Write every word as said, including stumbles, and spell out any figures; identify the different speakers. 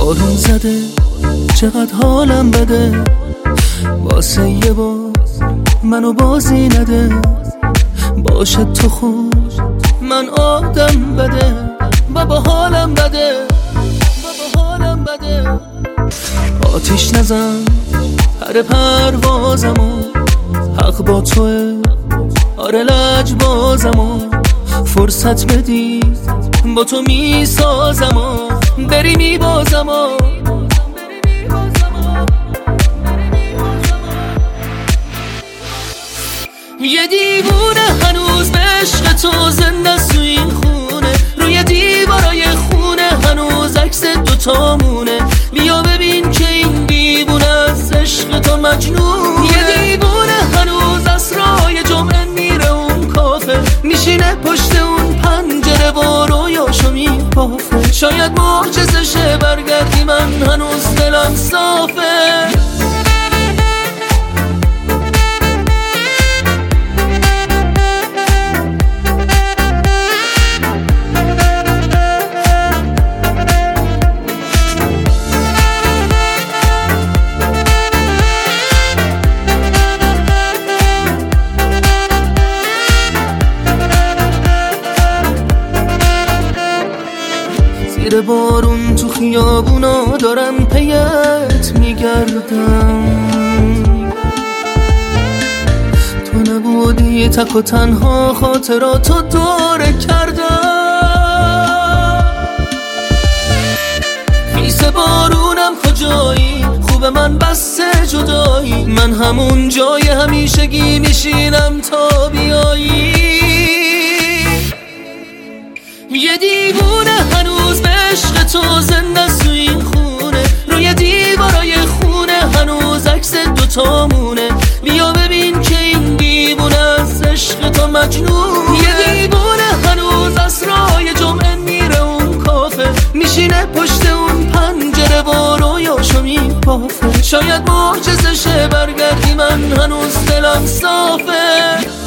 Speaker 1: بارون زده چقدر حالم بده، واسه یه بار منو بازی نده. باشه تو خوب من آدم بده، بابا حالم بده، بابا حالم بده. آتیش نزن پر پروازمو، حق با توه آره لجبازمو. فرصت بدی با تو میسازمو، بری میبازمو. یه دیوونه هنوز به عشق تو زنده سو این خونه، روی دیوارای خونه هنوز عکس دوتامونه. بیا ببین که این دیوونه از عشق تو مجنونه. یه دیوونه هنوز اسرای جمعه میره اون کافه، میشینه پشت اون پنجره و رویاشو میپافه. شاید معجزه شه برگردی، من هنوز دلم صافه. زیر بارون تو خیابونا دارم پیت میگردم، تو نبودی تک و تنها خاطراتو دوره کردم. خیس بارونم کجایی، خوب من بسته جدایی، من همون جای همیشگی میشینم تا بیایی. یه دیوونه هنوز به عشق تو زنده سو این خونه، روی دیوارای خونه هنوز عکس دوتامونه. بیا ببین که این دیوونه از عشق تو مجنون. یه دیوونه هنوز اسرای جمعه میره اون کافه، میشینه پشت اون پنجره و رویاشو میپافه. شاید معجزه شه برگردی، من هنوز دلم صافه.